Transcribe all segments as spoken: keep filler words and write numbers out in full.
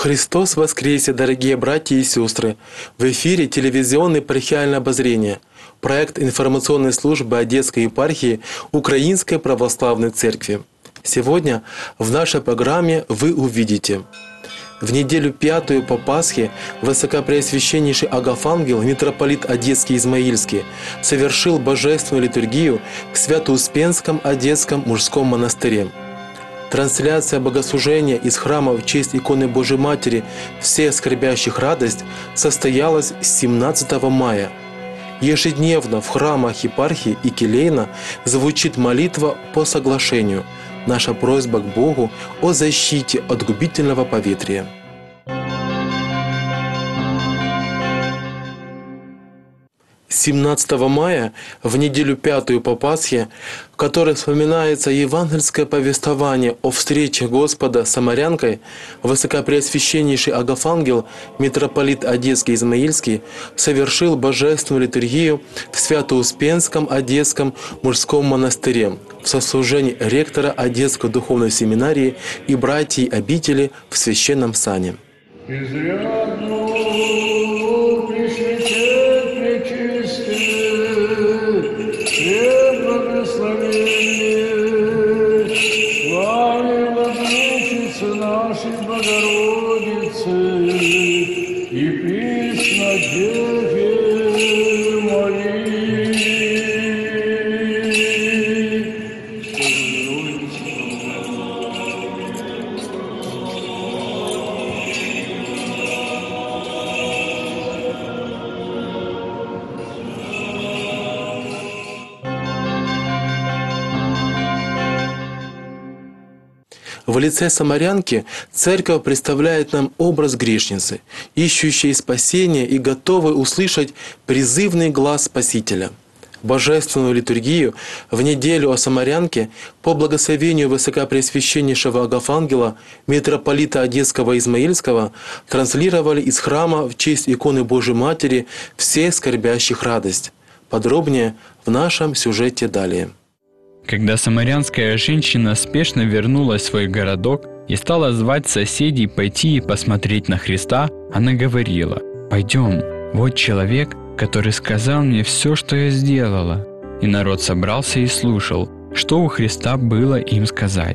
Христос воскресе, дорогие братья и сестры! В эфире телевизионное епархиальное обозрение, проект информационной службы Одесской епархии Украинской Православной Церкви. Сегодня в нашей программе вы увидите: в неделю пятую по Пасхе Высокопреосвященнейший Агафангел, митрополит Одесский и Измаильский, совершил божественную литургию в Свято-Успенском Одесском мужском монастыре. Трансляция богослужения из храма в честь иконы Божией Матери «Все скорбящих радость» состоялась семнадцатого мая. Ежедневно в храмах епархии и келейно звучит молитва по соглашению. Наша просьба к Богу о защите от губительного поветрия. семнадцатого мая, в неделю пятую по Пасхе, в которой вспоминается евангельское повествование о встрече Господа с самарянкой, Высокопреосвященнейший Агафангел, митрополит Одесский и Измаильский, совершил божественную литургию в Свято-Успенском Одесском мужском монастыре в сослужении ректора Одесской духовной семинарии и братьей обители в священном сане. В лице самарянки Церковь представляет нам образ грешницы, ищущей спасения и готовой услышать призывный глаз Спасителя. Божественную литургию в неделю о самарянке по благословению Высокопреосвященнейшего Агафангела, митрополита Одесского и Измаильского, транслировали из храма в честь иконы Божией Матери «Все скорбящих радость». Подробнее в нашем сюжете далее. Когда самарянская женщина спешно вернулась в свой городок и стала звать соседей пойти и посмотреть на Христа, она говорила: «Пойдем, вот человек, который сказал мне все, что я сделала». И народ собрался и слушал, что у Христа было им сказать.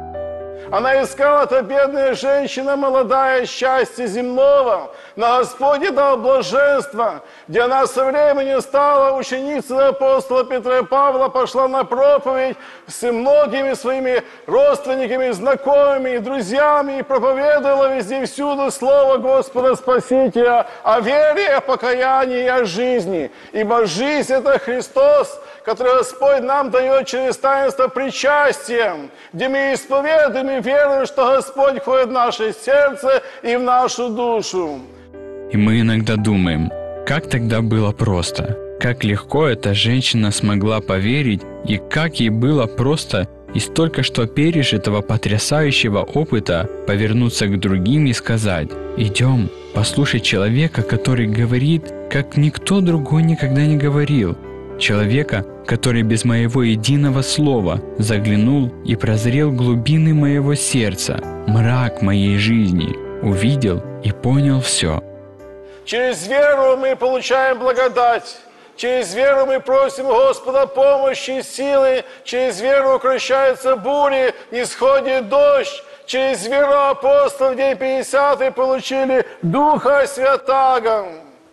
Она искала, эта бедная женщина, молодая, счастье земного, но Господь ей дал блаженство, где она со временем стала ученицей апостола Петра и Павла, пошла на проповедь с многими своими родственниками, знакомыми, друзьями и проповедовала везде и всюду слово Господа Спасителя о вере, о покаянии и о жизни. Ибо жизнь – это Христос, который Господь нам дает через таинство причастия, где мы исповедуем и веруем, что Господь входит в наше сердце и в нашу душу. И мы иногда думаем, как тогда было просто, как легко эта женщина смогла поверить, и как ей было просто из только что пережитого потрясающего опыта повернуться к другим и сказать: «Идем, послушай человека, который говорит, как никто другой никогда не говорил». Человека, который без моего единого слова заглянул и прозрел глубины моего сердца, мрак моей жизни, увидел и понял все. Через веру мы получаем благодать. Через веру мы просим Господа помощи и силы. Через веру укрощаются бури, не сходит дождь. Через веру апостолы в день пятидесятый получили Духа Святаго.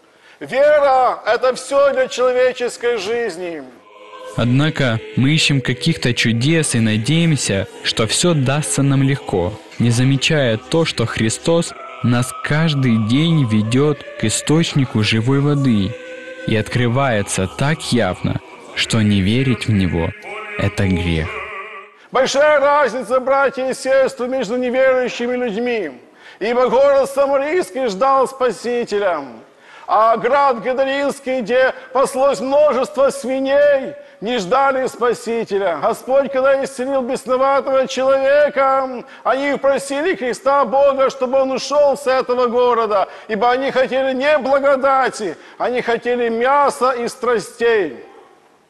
Вера – это все для человеческой жизни. Однако мы ищем каких-то чудес и надеемся, что все дастся нам легко, не замечая то, что Христос нас каждый день ведет к источнику живой воды и открывается так явно, что не верить в Него – это грех. Большая разница, братья и сестры, между неверующими людьми, ибо город Самарийский ждал Спасителя. А град Гадаринский, где паслось множество свиней, не ждали Спасителя. Господь, когда исцелил бесноватого человека, они просили Христа Бога, чтобы Он ушел с этого города, ибо они хотели не благодати, они хотели мяса и страстей.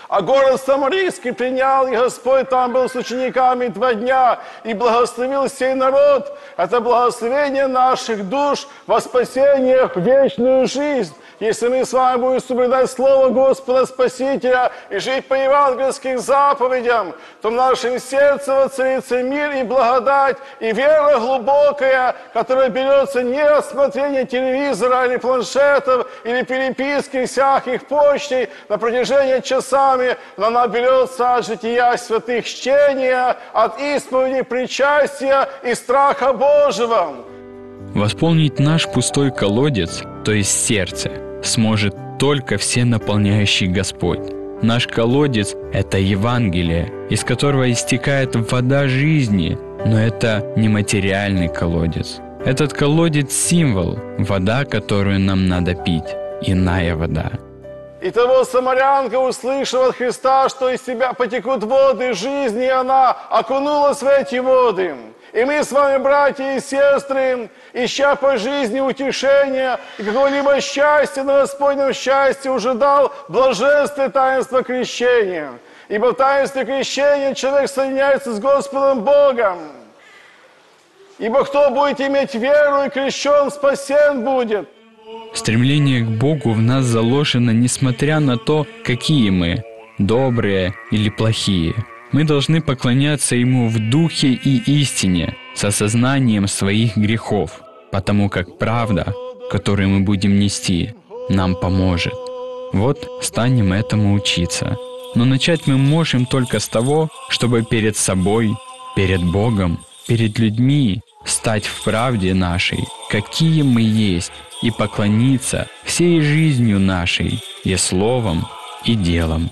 А город Самарийский принял, и Господь там был с учениками два дня, и благословил сей народ. Это благословение наших душ во спасение в вечную жизнь. Если мы с вами будем соблюдать Слово Господа Спасителя и жить по евангельским заповедям, то в нашем сердце воцарится мир и благодать, и вера глубокая, которая берется не от смотрения телевизора или планшетов, или переписки всяких почтей на протяжении часами, но она берется от жития святых чтения, от исповеди, причастия и страха Божьего. Восполнить наш пустой колодец, то есть сердце, сможет только всенаполняющий Господь. Наш колодец – это Евангелие, из которого истекает вода жизни, но это не материальный колодец. Этот колодец – символ, вода, которую нам надо пить, иная вода. Итого самарянка, услышав от Христа, что из себя потекут воды жизни, и она окунулась в эти воды. И мы с вами, братья и сестры, ища по жизни утешения и какого-либо счастья, на Господнем счастье уже дал блаженствие таинства крещения. Ибо в таинстве крещения человек соединяется с Господом Богом. Ибо кто будет иметь веру и крещен, спасен будет. Стремление к Богу в нас заложено, несмотря на то, какие мы, добрые или плохие. Мы должны поклоняться Ему в духе и истине, с осознанием своих грехов, потому как правда, которую мы будем нести, нам поможет. Вот станем этому учиться. Но начать мы можем только с того, чтобы перед собой, перед Богом, перед людьми стать в правде нашей, какие мы есть, и поклониться всей жизнью нашей, и словом, и делом.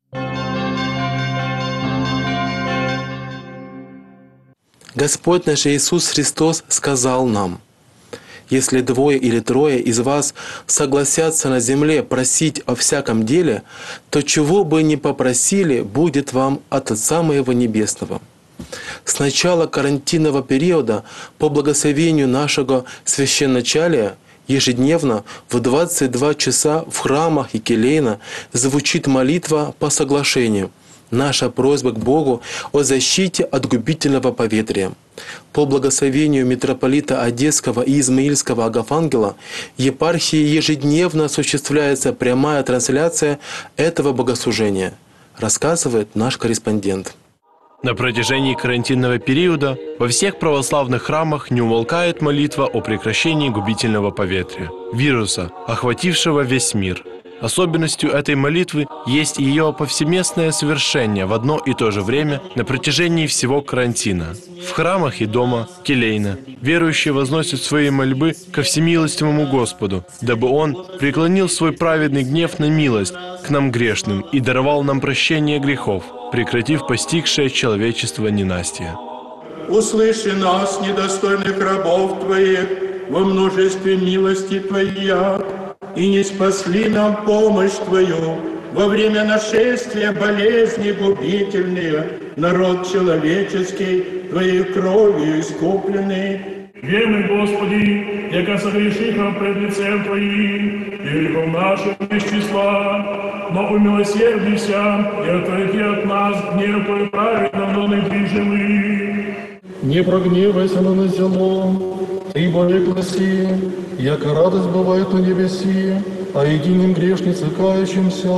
Господь наш Иисус Христос сказал нам: «Если двое или трое из вас согласятся на земле просить о всяком деле, то чего бы ни попросили, будет вам от Отца Моего Небесного». С начала карантинного периода по благословению нашего священначалия ежедневно в двадцать два часа в храмах и келейно звучит молитва по соглашению. Наша просьба к Богу о защите от губительного поветрия. По благословению митрополита Одесского и Измаильского Агафангела епархии ежедневно осуществляется прямая трансляция этого богослужения, рассказывает наш корреспондент. На протяжении карантинного периода во всех православных храмах не умолкает молитва о прекращении губительного поветрия, вируса, охватившего весь мир. Особенностью этой молитвы есть ее повсеместное совершение в одно и то же время на протяжении всего карантина. В храмах и дома, келейно, верующие возносят свои мольбы ко всемилостивому Господу, дабы Он преклонил свой праведный гнев на милость к нам грешным и даровал нам прощение грехов, прекратив постигшее человечество ненастье. Услыши нас, недостойных рабов Твоих, во множестве милости Твоя, и не спасли нам помощь Твою во время нашествия болезни губительные, народ человеческий Твоей кровью искупленный. Віми, Господи, яка согрешиха пред лицем Твоим, и грехом нашим без числа, но умилосердися и отврати от нас гнев Твой праведно, но не движимый. Не прогневайся на нас зело, ибо не гласи, яка радость бывает на небеси, а единым грешнице кающимся.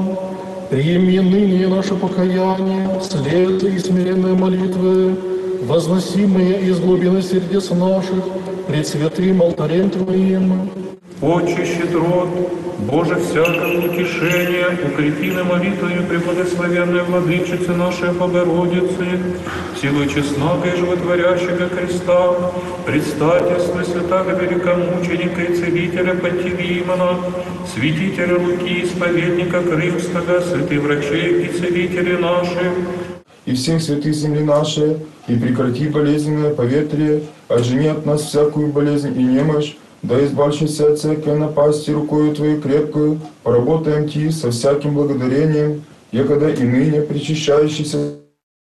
Прими ныне наше покаяние, вслед и смиренной молитвы, возносимые из глубины сердец наших пред святым алтарем Твоим. Отче щедрот, Боже всякого утешения, укрепи на молитвою преподословенной Владычицы нашей Богородицы, силой честного и животворящего креста, предстательства святаго великомученика и целителя Пантелеймона, святителя Луки, исповедника Крымского, святых врачей и целители наши, и всех святых земли нашей, и прекрати болезненное поветрие, отжени от нас всякую болезнь и немощь, да избавься от всякой напасти рукою Твою крепкую, поработаем Ти со всяким благодарением, якогда и ныне причащающийся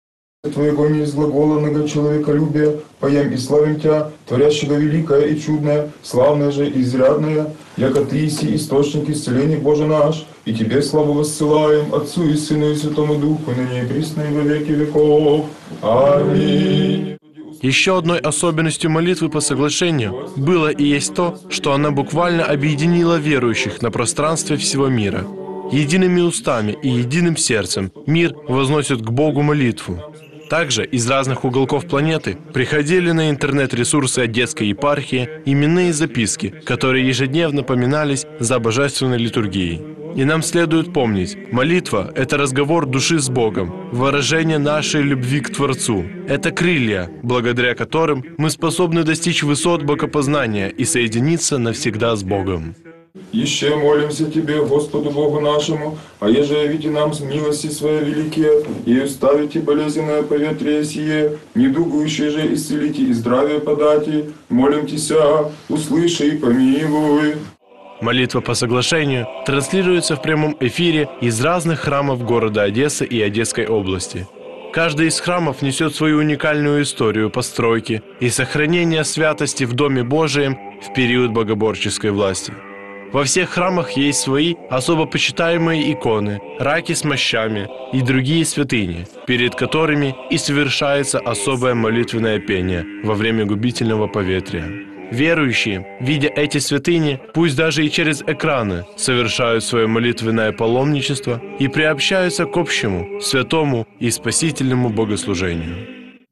Твоего не из глагола многочеловеколюбия, поем и славим Тя, творящего великое и чудное, славное же и изрядное, яко Ты иси источник исцеления Боже наш, и Тебе славу воссылаем, Отцу и Сыну и Святому Духу, ныне и присно и во веки веков. Аминь. Еще одной особенностью молитвы по соглашению было и есть то, что она буквально объединила верующих на пространстве всего мира. Едиными устами и единым сердцем мир возносит к Богу молитву. Также из разных уголков планеты приходили на интернет-ресурсы Одесской епархии именные записки, которые ежедневно поминались за божественной литургией. И нам следует помнить, молитва – это разговор души с Богом, выражение нашей любви к Творцу. Это крылья, благодаря которым мы способны достичь высот богопознания и соединиться навсегда с Богом. Еще молимся Тебе, Господу Богу нашему, а еже явите нам милости Свои великие, и уставите болезненное поветрие сие, недугующие же исцелите и здравие подайте, молим Тися, услыши и помилуй. Молитва по соглашению транслируется в прямом эфире из разных храмов города Одессы и Одесской области. Каждый из храмов несет свою уникальную историю постройки и сохранения святости в Доме Божием в период богоборческой власти. Во всех храмах есть свои особо почитаемые иконы, раки с мощами и другие святыни, перед которыми и совершается особое молитвенное пение во время губительного поветрия. Верующие, видя эти святыни, пусть даже и через экраны, совершают свое молитвенное паломничество и приобщаются к общему, святому и спасительному богослужению.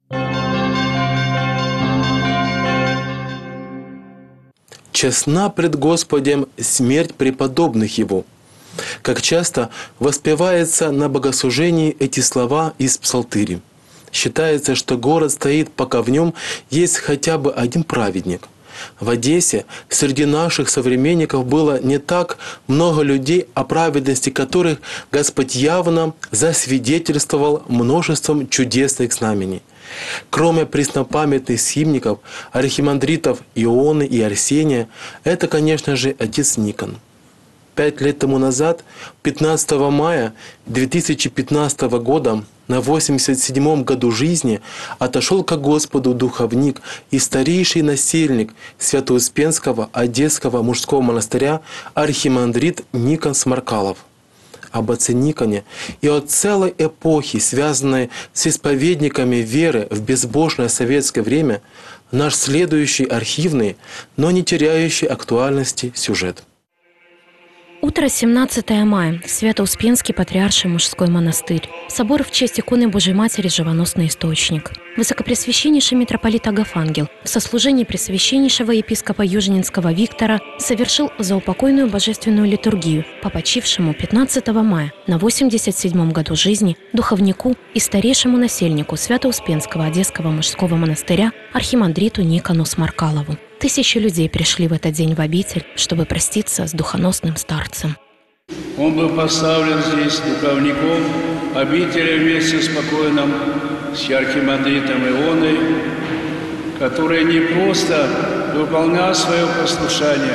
«Честна пред Господем смерть преподобных Его». Как часто воспевается на богослужении эти слова из Псалтыри. Считается, что город стоит, пока в нем есть хотя бы один праведник. В Одессе среди наших современников было не так много людей, о праведности которых Господь явно засвидетельствовал множеством чудесных знамений. Кроме преснопамятных схимников, архимандритов Ионы и Арсения, это, конечно же, отец Никон. Пять лет тому назад, пятнадцатого мая две тысячи пятнадцатого года, на восемьдесят седьмом году жизни, отошел ко Господу духовник и старейший насельник Свято-Успенского Одесского мужского монастыря архимандрит Никон Сморкалов. Об отце Никоне и о целой эпохе, связанной с исповедниками веры в безбожное советское время, наш следующий архивный, но не теряющий актуальности сюжет. Утро семнадцатого мая. Свято-Успенский патриарший мужской монастырь. Собор в честь иконы Божьей Матери «Живоносный источник». Высокопреосвященнейший митрополит Агафангел в сослужении пресвященнейшего епископа Южнинского Виктора совершил заупокойную божественную литургию по почившему пятнадцатого мая на восемьдесят седьмом году жизни духовнику и старейшему насельнику Свято-Успенского Одесского мужского монастыря архимандриту Никону Сморкалову. Тысячи людей пришли в этот день в обитель, чтобы проститься с духоносным старцем. Он был поставлен здесь духовником обители вместе с покойным с архимандритом Ионой, который не просто выполнял свое послушание,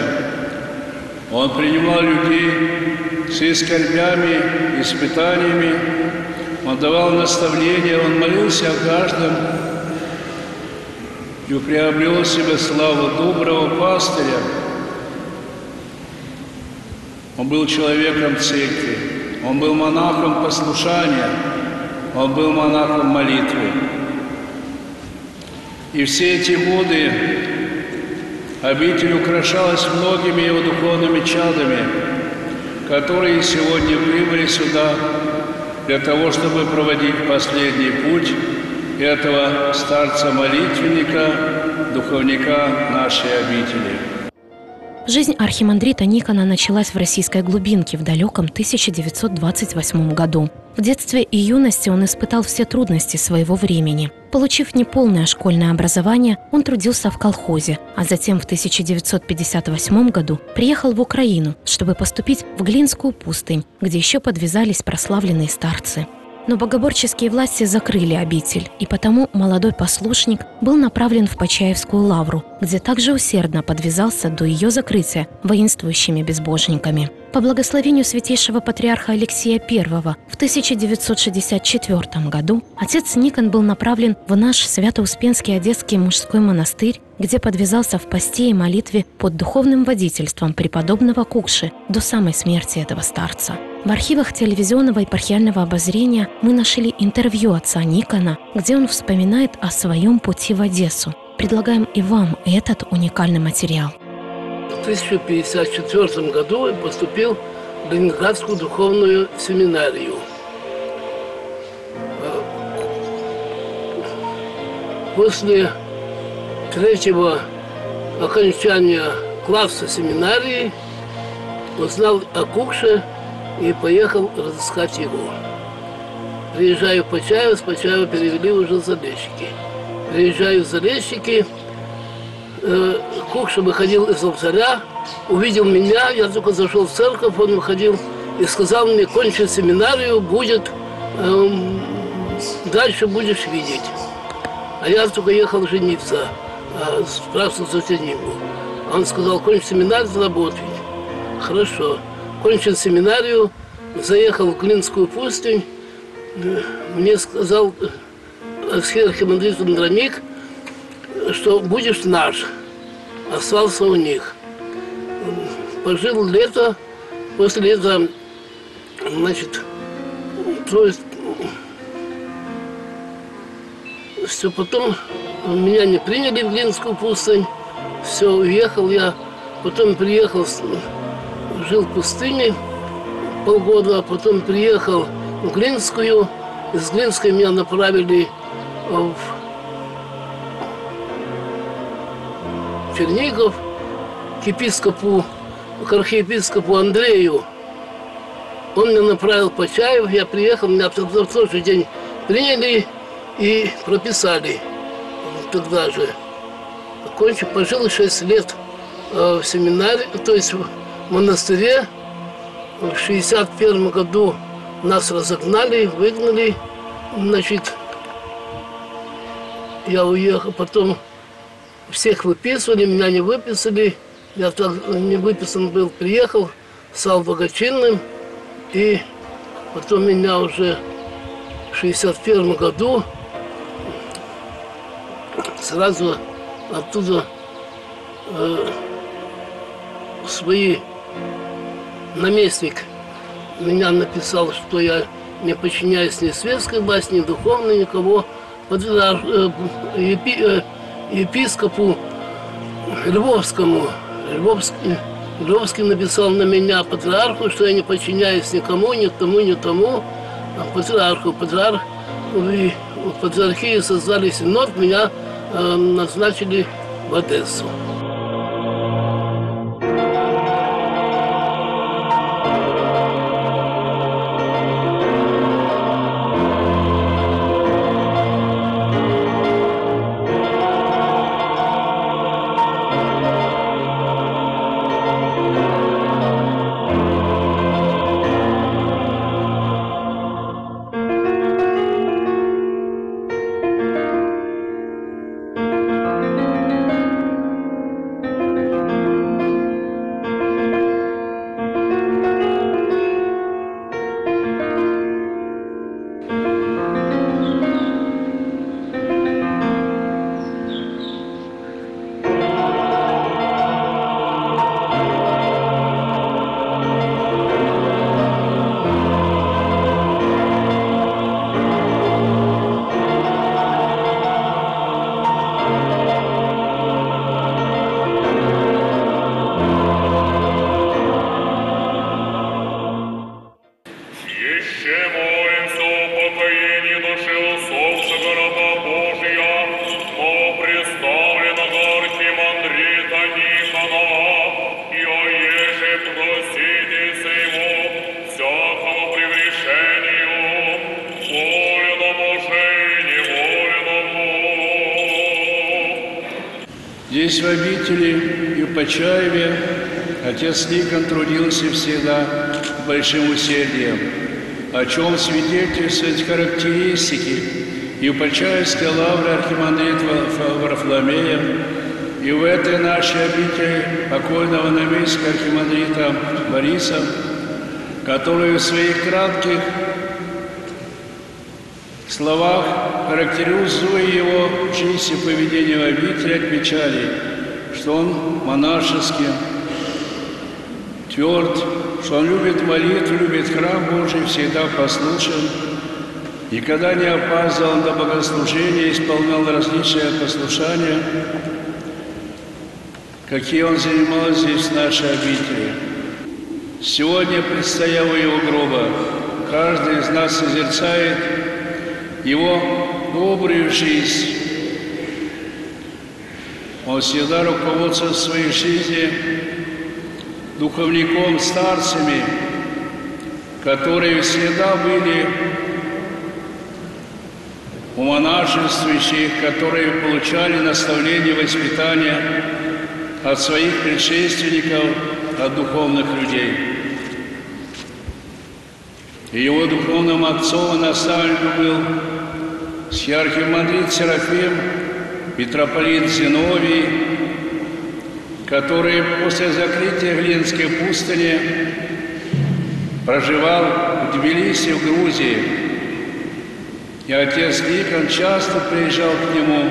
он принимал людей с скорбями, испытаниями, он давал наставления, он молился о каждом и приобрел себе славу доброго пастыря. Он был человеком церкви, он был монахом послушания, он был монахом молитвы. И все эти годы обитель украшалась многими его духовными чадами, которые сегодня прибыли сюда для того, чтобы проводить последний путь этого старца-молитвенника, духовника нашей обители. Жизнь архимандрита Никона началась в российской глубинке в далеком тысяча девятьсот двадцать восьмом году. В детстве и юности он испытал все трудности своего времени. Получив неполное школьное образование, он трудился в колхозе, а затем в тысяча девятьсот пятьдесят восьмом году приехал в Украину, чтобы поступить в Глинскую пустынь, где еще подвязались прославленные старцы. Но богоборческие власти закрыли обитель, и потому молодой послушник был направлен в Почаевскую лавру, где также усердно подвязался до ее закрытия воинствующими безбожниками. По благословению святейшего патриарха Алексия Первого в тысяча девятьсот шестьдесят четвёртом году отец Никон был направлен в наш Свято-Успенский Одесский мужской монастырь, где подвязался в посте и молитве под духовным водительством преподобного Кукши до самой смерти этого старца. В архивах телевизионного епархиального обозрения мы нашли интервью отца Никона, где он вспоминает о своем пути в Одессу. Предлагаем и вам этот уникальный материал. В тысяча девятьсот пятьдесят четвёртом году я поступил в Ленинградскую духовную семинарию. После третьего окончания класса семинарии узнал о Кукше и поехал разыскать его. Приезжаю в Почаево, с Почаева перевели уже в Залещики. Приезжаю в Залещики, э, Кукша выходил из алтаря, увидел меня, я только зашел в церковь, он выходил и сказал мне: кончи семинарию, будет, э, дальше будешь видеть. А я только ехал жениться, э, спрашивал за женитьбу. Он сказал: кончи семинарию, заработай. Хорошо. Кончил семинарию, заехал в Глинскую пустынь, мне сказал архимандрит Андроник, что будешь наш. Остался у них. Пожил лето, после лета, значит, то есть, все, потом меня не приняли в Глинскую пустынь, все, уехал я, потом приехал, жил в пустыне полгода, а потом приехал в Глинскую. Из Глинской меня направили в Чернигов к епископу, к архиепископу Андрею. Он меня направил в Почаев, я приехал, меня в тот же день приняли и прописали тогда же. Кончил, пожил шесть лет в семинаре, то есть в монастыре. В шестьдесят первом году нас разогнали, выгнали, значит, я уехал, потом всех выписывали, меня не выписали, я так не выписан был, приехал, стал благочинным, и потом меня уже в шестьдесят первом году сразу оттуда э, свои наместник меня написал, что я не подчиняюсь ни светской власти, ни духовной, никого, епи, епископу Львовскому. Львовский, Львовский написал на меня патриарху, что я не подчиняюсь никому, ни тому, ни тому. А патриарху, патриарх, и в патриархии создали синод, меня э, назначили в Одессу. Здесь, в обители и в Почаеве, отец Никон трудился всегда с большим усердием, о чем свидетельствуют характеристики и в Почаевской лавре архимандрита Варфоломея, И в этой нашей обители покойного наместника архимандрита Бориса, который в своих кратких словах, характеризуя его жизнь и поведение в обители, отмечали, что он монашеский, тверд, что он любит молитву, любит храм Божий, всегда послушен, никогда не опаздывал до богослужения, исполнял различные послушания, какие он занимал здесь, в нашей обители. Сегодня, предстоя у его гроба, каждый из нас созерцает его добрую жизнь. Он всегда руководствовал в своей жизни духовником, старцами, которые всегда были у монашествующих, которые получали наставление и воспитание от своих предшественников, от духовных людей. И его духовным отцом и наставником был архимандрит Серафим, митрополит Зиновий, который после закрытия Глинской пустыни проживал в Тбилиси, в Грузии. И отец Никон часто приезжал к нему,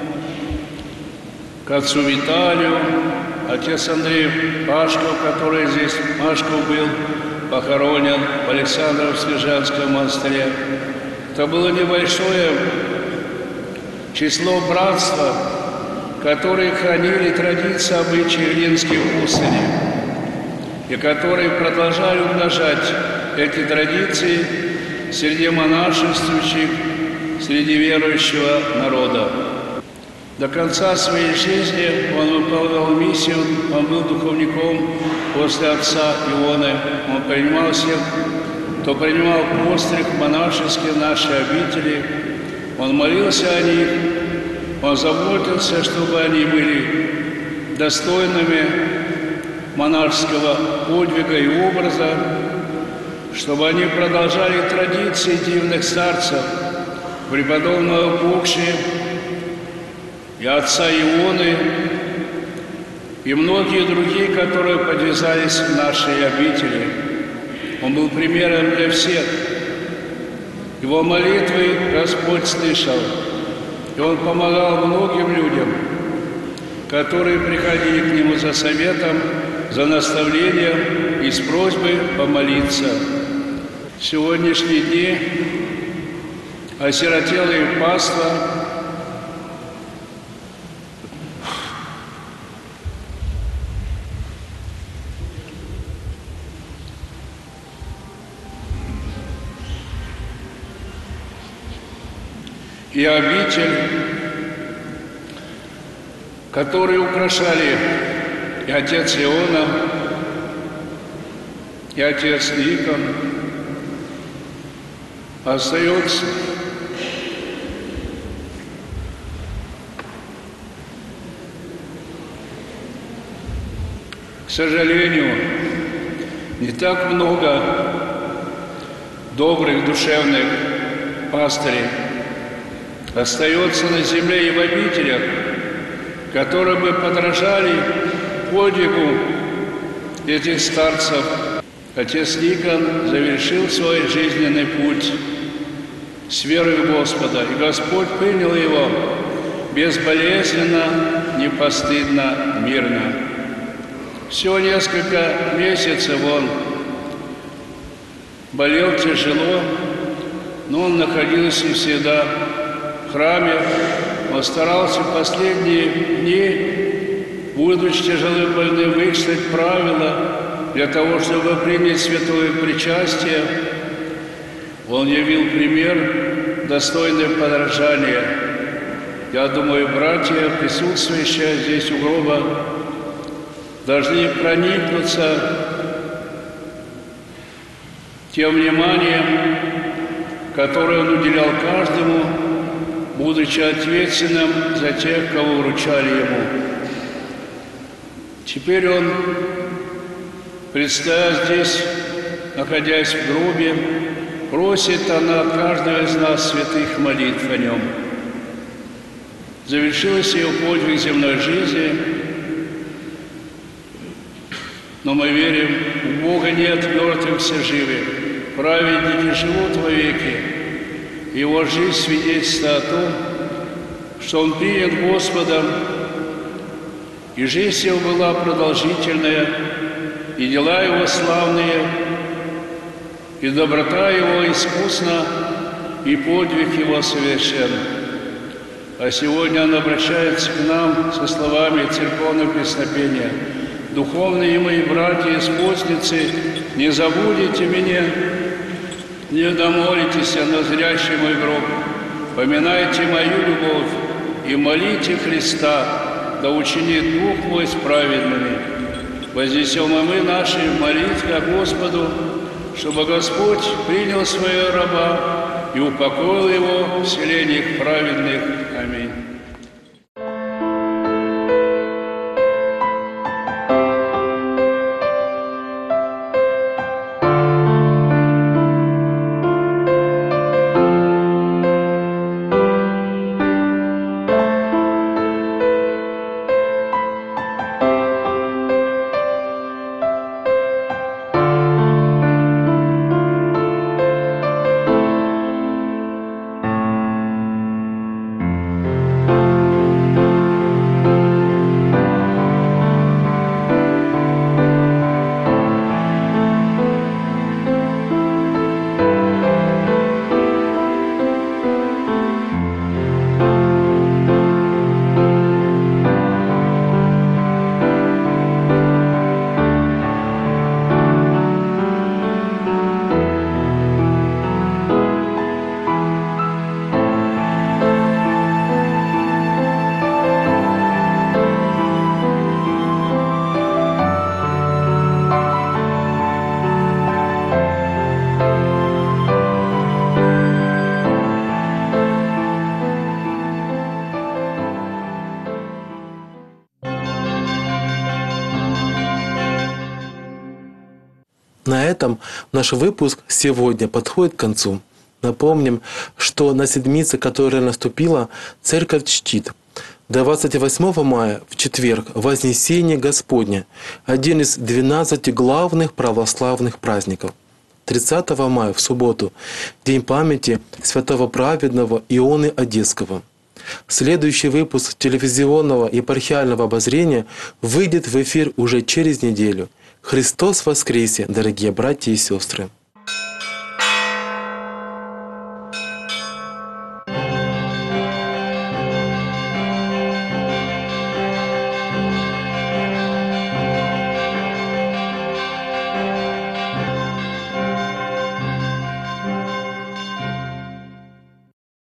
к отцу Виталию, отец Андрей Пашков, который здесь, Пашков был похоронен в Александровско-Женском монастыре. Это было небольшое число братства, которые хранили традиции, обычаи Глинской пустыни, и которые продолжали умножать эти традиции среди монашествующих, среди верующего народа. До конца своей жизни он выполнял миссию, он был духовником после отца Ионы. Он принимал всех, кто принимал постриг монашеский в нашей обители. Он молился о них, он заботился, чтобы они были достойными монашеского подвига и образа, чтобы они продолжали традиции дивных старцев, преподобного Букши и отца Ионы, и многие другие, которые подвязались в нашей обители. Он был примером для всех. Его молитвы Господь слышал, и он помогал многим людям, которые приходили к нему за советом, за наставлением и с просьбой помолиться. В сегодняшние дни осиротелые паства и обитель, которые украшали и отец Иона, и отец Никон, остается к сожалению, не так много добрых душевных пастырей остается на земле и в обителях, которые бы подражали подвигу этих старцев. Отец Никон завершил свой жизненный путь с верой в Господа, и Господь принял его безболезненно, непостыдно, мирно. Всего несколько месяцев он болел тяжело, но он находился всегда в храме. Он старался в последние дни, будучи тяжело больным, вычитать правила для того, чтобы принять святое причастие. Он явил пример, достойный подражания. Я думаю, братья, присутствующие здесь у гроба, должны проникнуться тем вниманием, которое он уделял каждому, будучи ответственным за тех, кого вручали ему. Теперь он, предстоя здесь, находясь в гробе, просит она от каждого из нас святых молитв о нем. Завершилась ее подвиг земной жизни, но мы верим, у Бога нет мертвых, все живы, праведники живут вовеки. Его жизнь свидетельствует о том, что он принят Господом, и жизнь его была продолжительная, и дела его славные, и доброта его искусна, и подвиг его совершен. А сегодня он обращается к нам со словами церковного песнопения: «Духовные мои братья и спутницы, не забудете меня, не домолитесь на зрящий мой гроб, поминайте мою любовь и молите Христа, да учинит Дух мой с праведными. Вознесем и мы наши молитвы к Господу, чтобы Господь принял своего раба и упокоил его в селениях праведных. Аминь». На этом наш выпуск сегодня подходит к концу. Напомним, что на седмице, которая наступила, Церковь чтит двадцать восьмого мая, в четверг, Вознесение Господне, один из двенадцати главных православных праздников. тридцатого мая, в субботу, День памяти святого праведного Ионы Одесского. Следующий выпуск телевизионного епархиального обозрения выйдет в эфир уже через неделю. Христос воскресе, дорогие братья и сестры!